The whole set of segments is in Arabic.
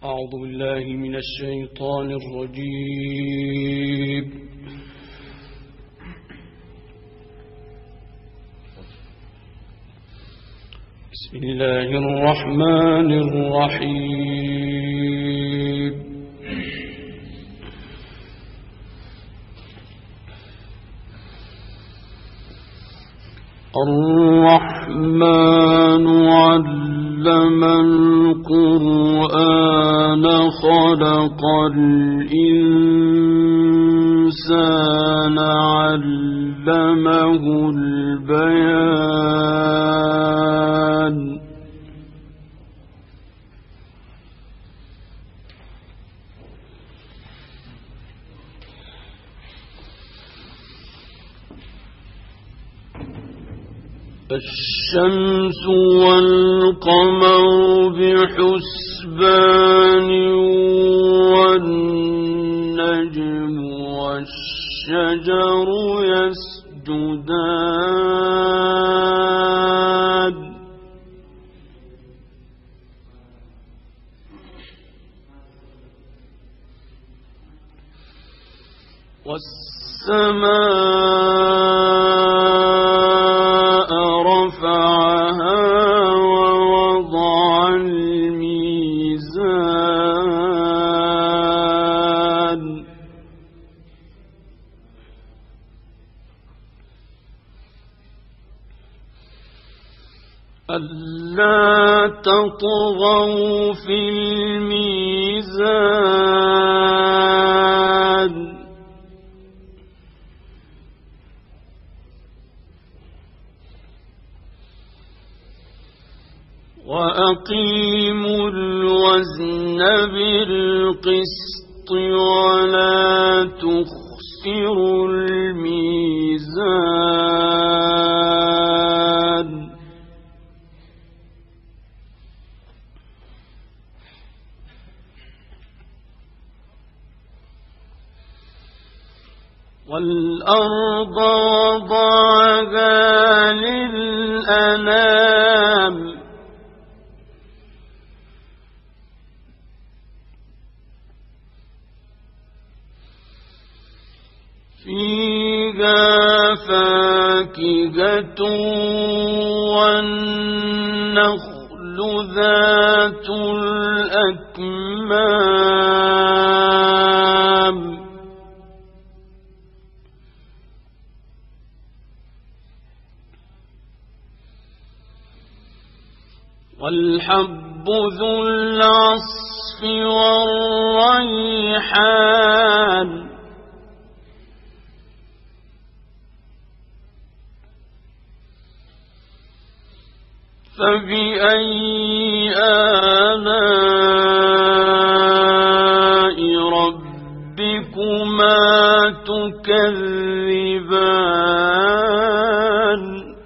أعوذ بالله من الشيطان الرجيم. بسم الله الرحمن الرحيم. الرحمن علم القرآن خلق الإنسان علمه البيان. الشمس والقمر بحسبان والنجم والشجر يسجدان. والسماء رفعها ووضع الميزان. ألا تطغوا في الميزان. وأقيموا الوزن بالقسط ولا تخسروا الميزان. والأرض وضعها للأنام. فيها فاكهة والنخل ذات الأكمام. والحب ذو العصف والريحان. فبأي آلاء ربكما تكذبان.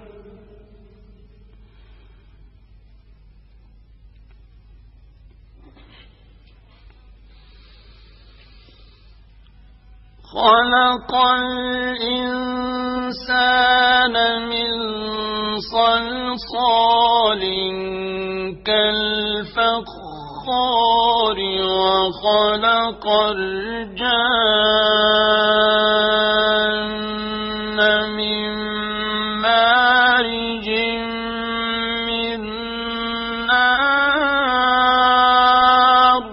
خلق الإنسان من صلصال كالفخار وخلق الجن من مارج من نار.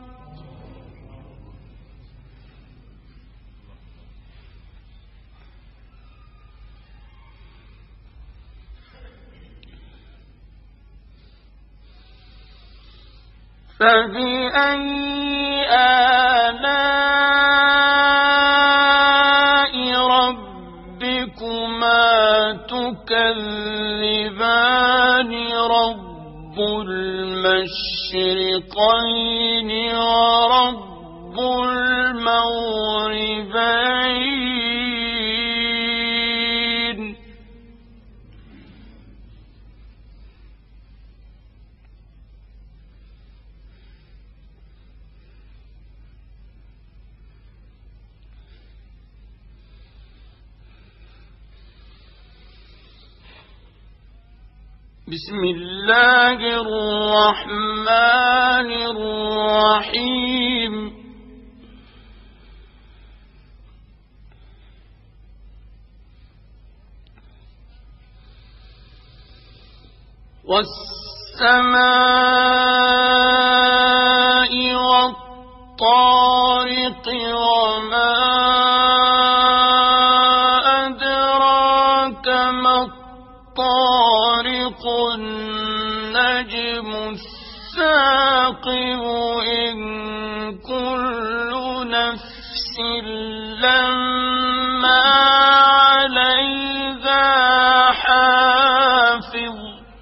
فبأي آلاء ربكما تكذبان. رب المشرقين ورب المغربين. بسم الله الرحمن الرحيم والسماء والطارق وما أدراك ما الطارق النجم الثاقب إن كل نفس لما عليها حافظ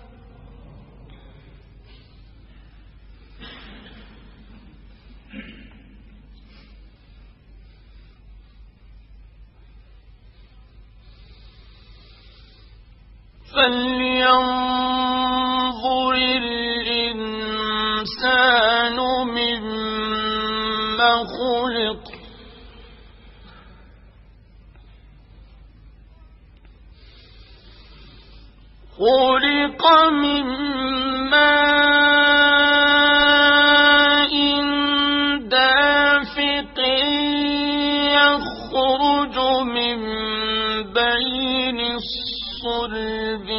فلينظر الإنسان مما خلق خلق من ماء دافق يخرج من بين الصلب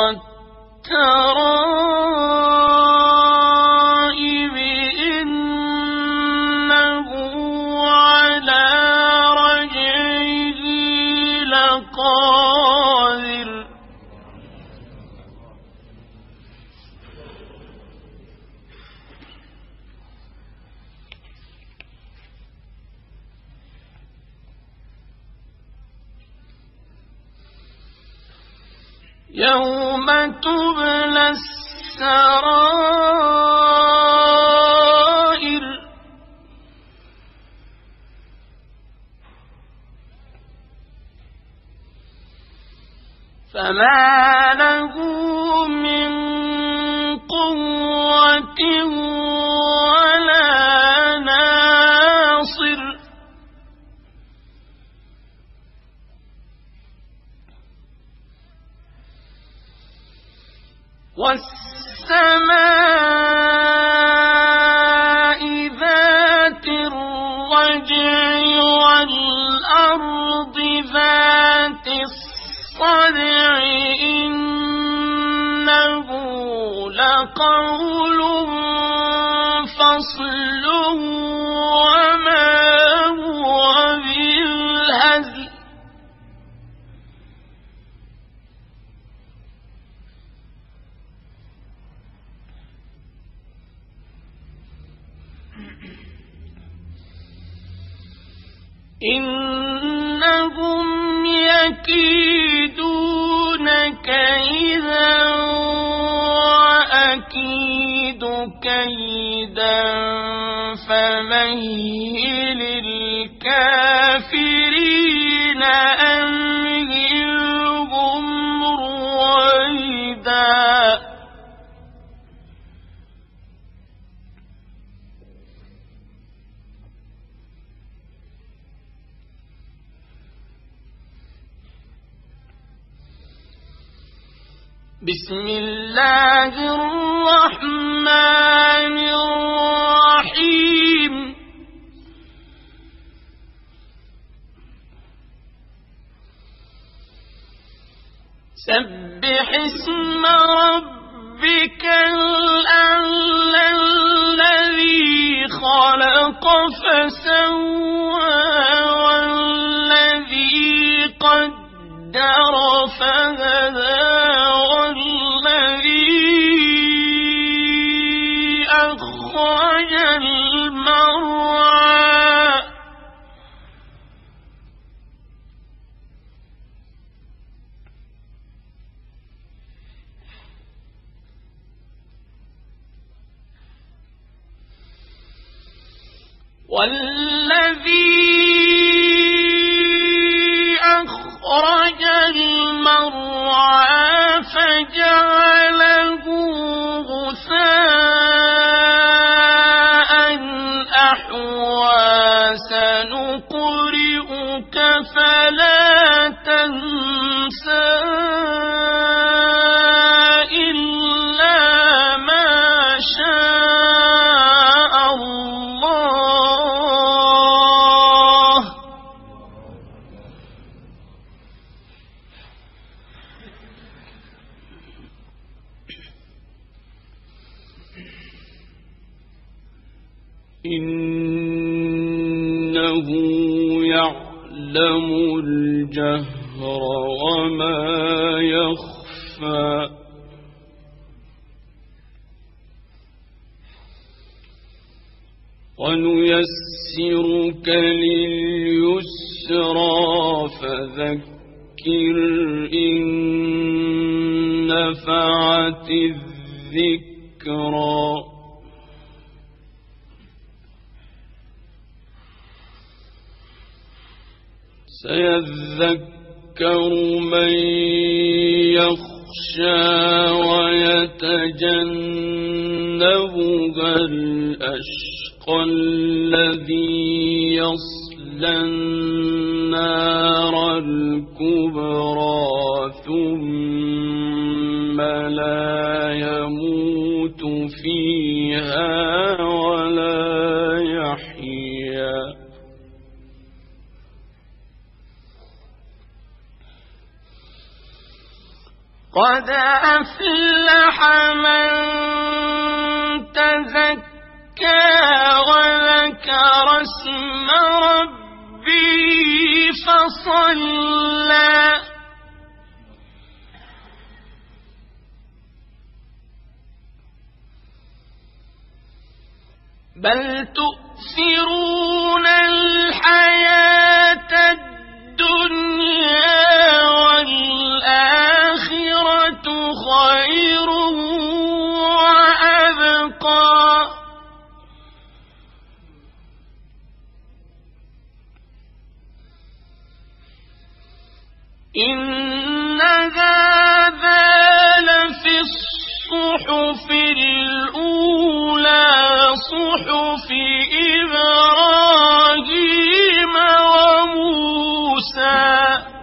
والترائب إنه على رجعه لقادر يوم تبلى السرائر فما له من قوة ولا ناصر والسماء ذات الرجع والأرض ذات الصدع إنه لقول فصل وما هو بالهزل إنهم يكيدون كيدا وأكيد كيدا فمهل الكافرين أمهلهم رويدا بسم الله الرحمن الرحيم سبح اسم ربك الأعلى الذي خلق فسوى والذي قدر فهدى أخرج المرعى والذي أخرج المرعى فجعله غثاء أحوى سنقرئك فلا تنسى إلا إنه يعلم الجهر وما يخفى ونيسرك لليسرى فذكر إن نفعت الذكرى سيذكر من يخشى ويتجنبها الأشقى الذي يصلى النار الكبرى ثم لا يموت فيها ولا يحيا قد أفلح من تزكى وذكر اسم ربه فصلى بل تؤثرون الحياة الدنيا والآخرة خير وأبقى إن هذا لفي الصحف الأولى صحف إبراهيم وموسى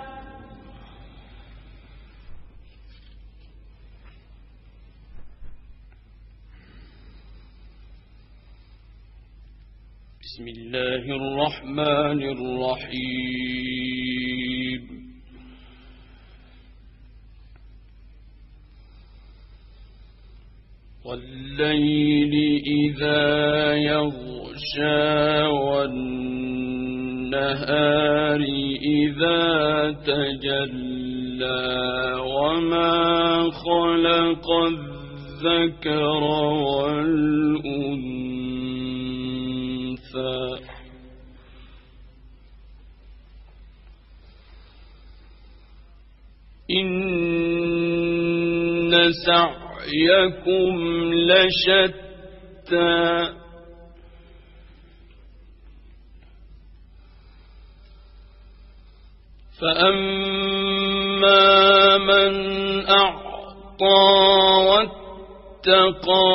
بسم الله الرحمن الرحيم والليل إذا يغشى والنهار إذا تجلى وما خلق الذكر والأنثى إن سعيكم لشتى فأما من أعطى واتقى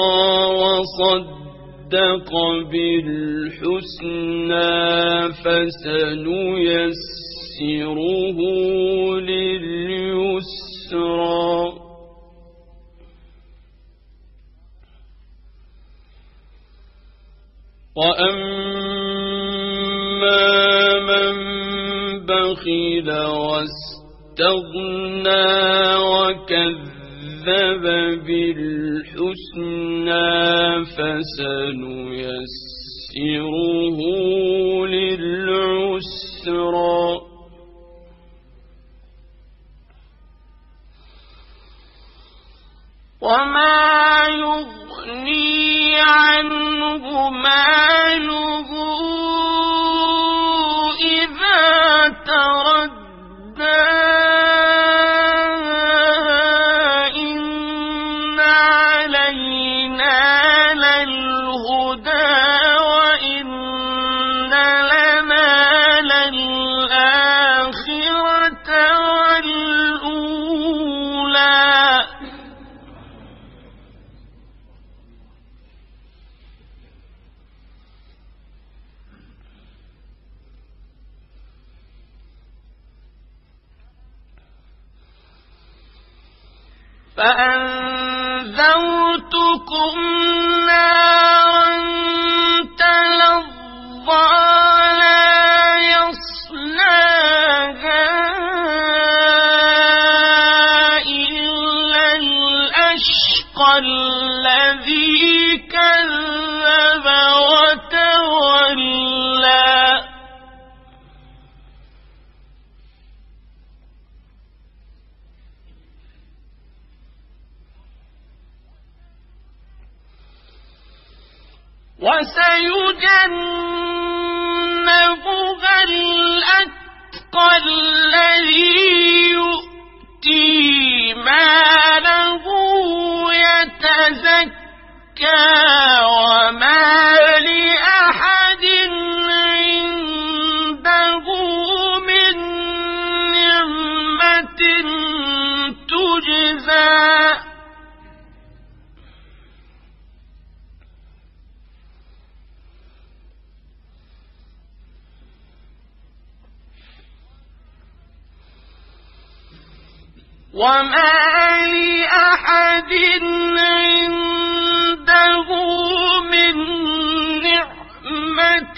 وصدق بالحسنى فسنيسره لليسرى وأما من بخل واستغنى وكذب بالحسنى فسنيسره للعسرى وما يغني عنه ماله إذا تردى إن علينا للهدى وإن لنا للآخرة والأولى فأنذرتكم نارا تلظى لا يصلاها إلا الأشقى الذي كذب وتولى وسيجنبها الأتقى الذي يؤتي ماله يتزكى وما لأحد عنده من نعمة تجزى وما لأحد عنده من نعمة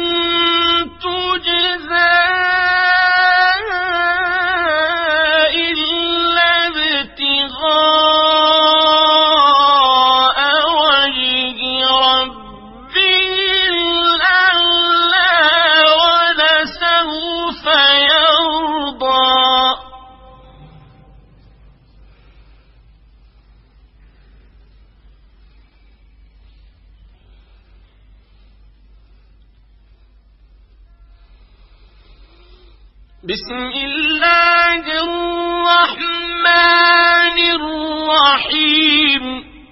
تجزى إلا ابتغاء وجه ربه الأعلى ولسوف يرضى بسم الله الرحمن الرحيم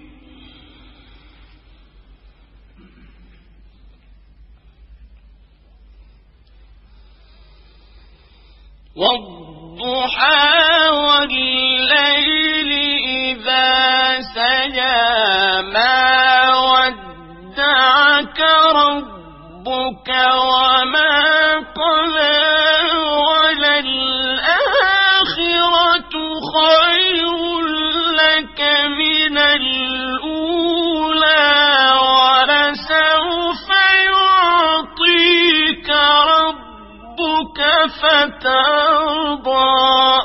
والضحى والليل إذا سجى ما ودعك ربك وما قلى وللآخرة خير لك من الأولى ولسوف يعطيك ربك فترضى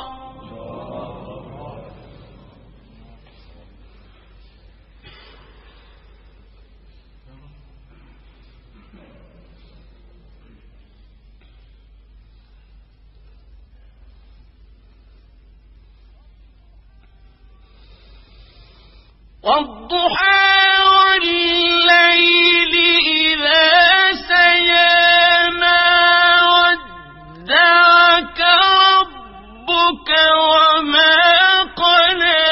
والضحى والليل إذا سجى ما ودعك ربك وما قلى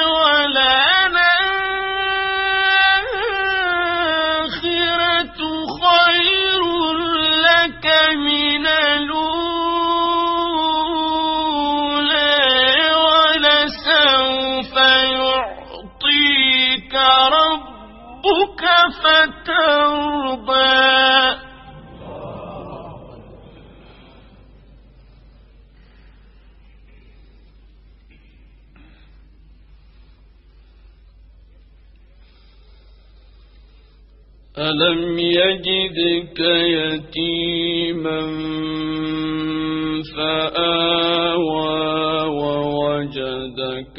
وللآخرة خير لك من الأولى ولسوف يعطيك ربك فترضى ألم يجدك يتيما فآوى ووجدك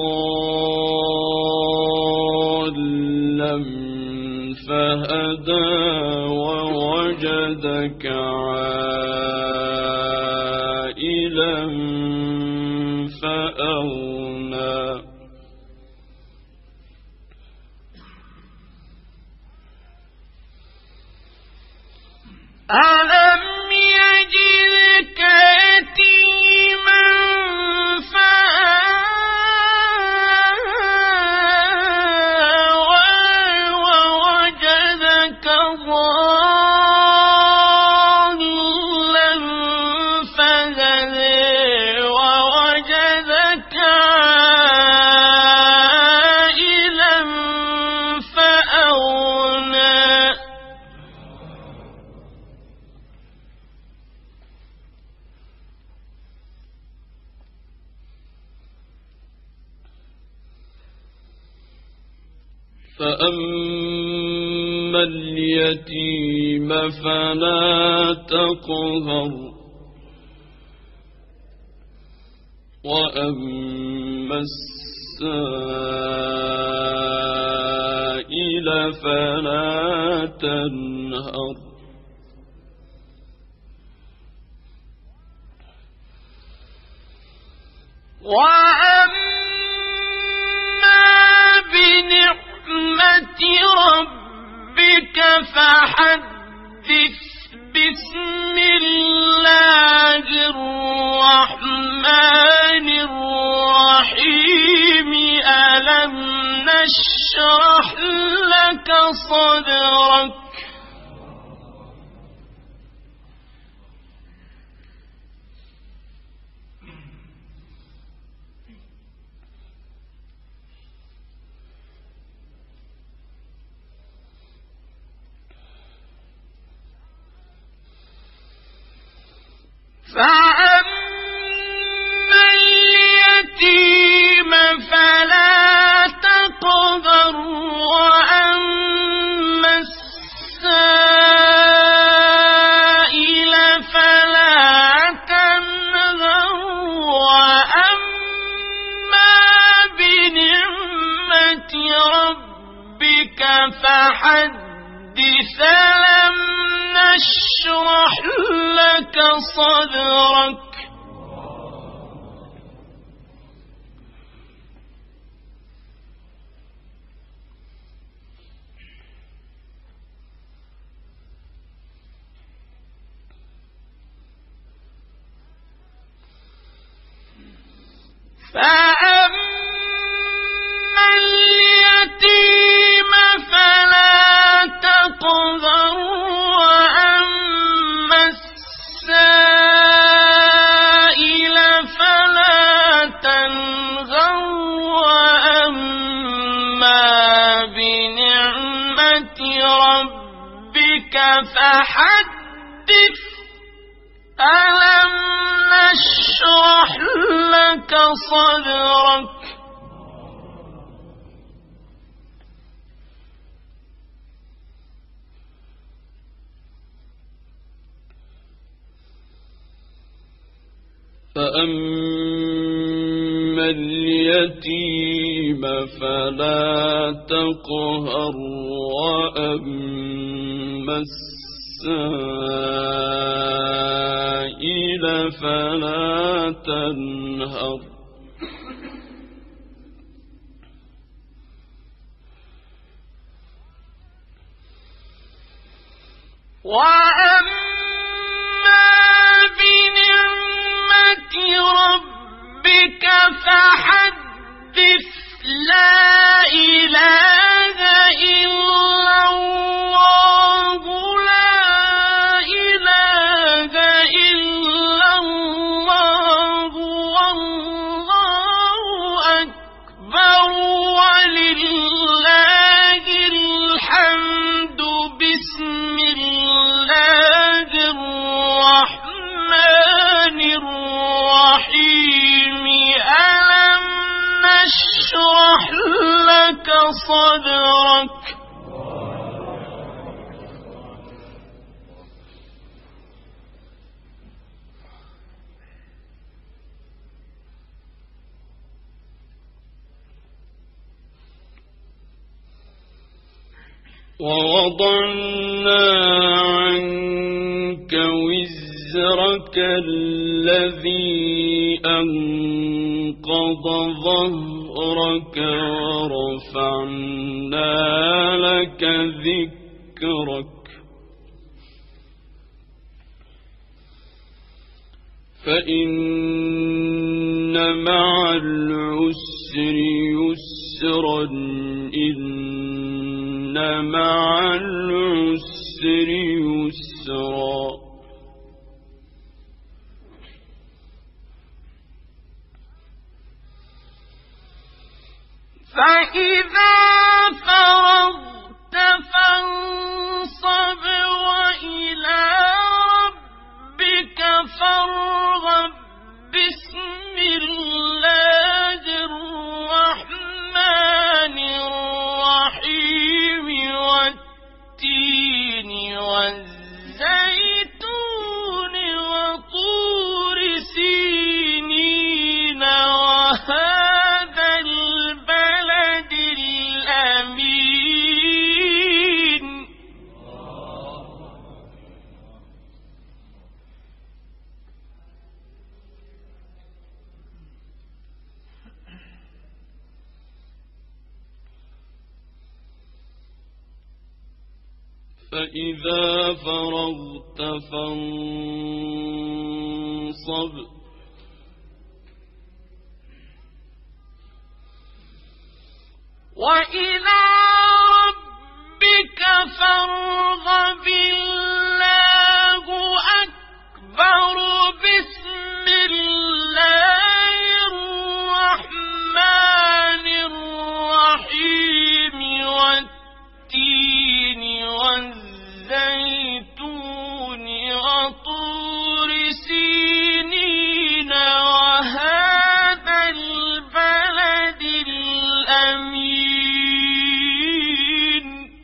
ضالا فهدى ووجدك عائلا فأغنى ألم يجدك يتيما فآوى ووجدك ضالا فهدى ووجدك عائلا فأغنى فأما اليتيم فلا تقهر وأما السائل فلا تنهر وأما بنعمة ربك نشرح لك صدرك فأما اليتيم فلا تقهر وأما السائل فلا تنهر وأما بنعمة ربك فحدث ألم نشرح لك صدرك فأما اليتيم فلا تقهر وأما السائل فلا تنهر وأما بنعمة ربك فحدث ألم نشرح لك صدرك فأما اليتيم فلا تقهر وأما السائل فلا تنهر وأما بنعمة ربك فحدث لا إله إلا الله لا إله إلا الله والله أكبر ولله الحمد بسم الله الرحمن الرحيم ألم نشرح لك صدرك ووضعنا عنك وزرك الذي أنقض ظهرك ورفعنا لك ذكرك فإن مع العسر يسرا إن مع العسر يسرا فإذا فرغت فانصب وإلى ربك فارغب بسم الله الرحمن الرحيم والتين والزيتون وطور سينين وهذا البلد الأمين فإذا فرغت فانصب وإلى ربك فارغب الله أكبر بسم الله الرحمن الرحيم والتين والزيتون وطور سينين وهذا البلد الأمين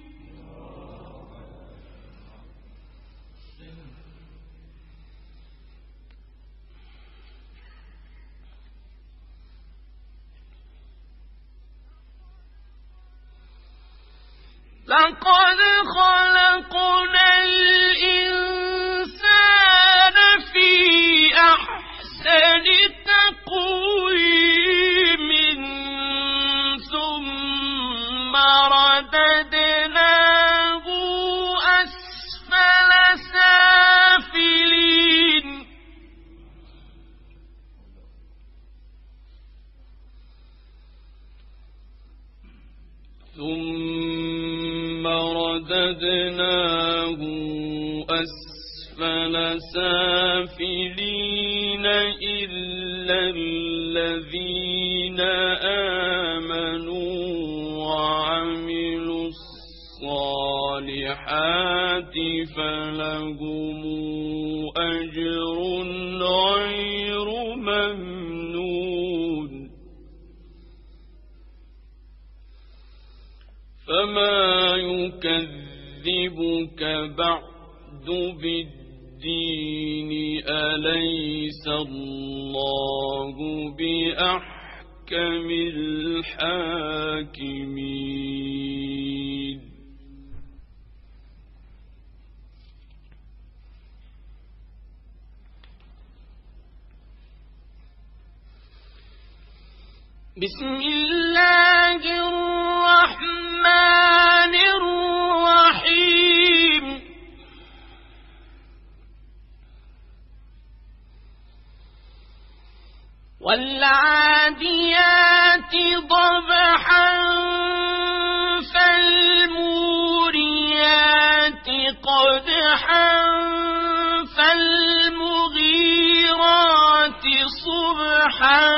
لقد خلقنا الإنسان في أحسن تقويم ثم رددناه أسفل سافلين ثم رددناه أسفل سافلين إلا الذين آمنوا وعملوا الصالحات فلهم أجر غير ممنون فما يكذبك بعد بالدين أليس الله بأحكم الحاكمين بسم الله الرحمن الرحيم والعاديات ضبحا فالموريات قدحا فالمغيرات صبحا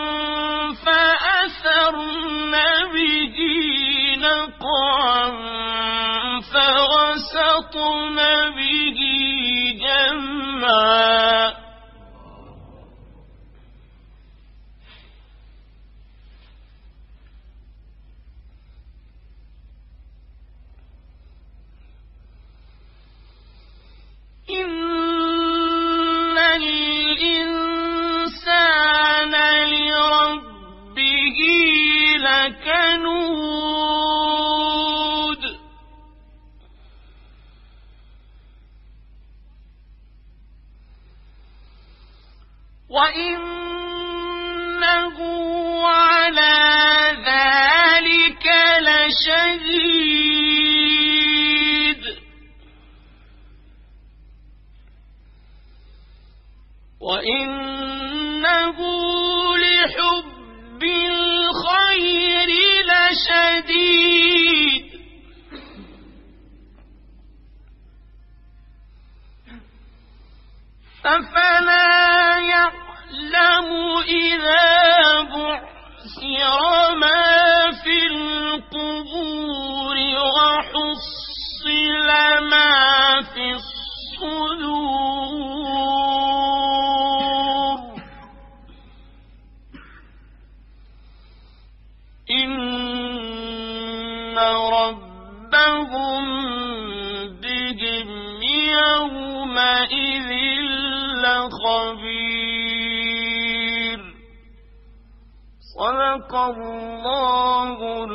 فأثرن به نقعا فوسطن به جمعا إن الإنسان لربه لكنود وإنه على ذلك لشهيد وإنه لحب الخير لشديد أفلا يعلم إذا بعثر ما في القبور وحصل ما في الصدور إن ربهم بهم يومئذ لخبير صدق الله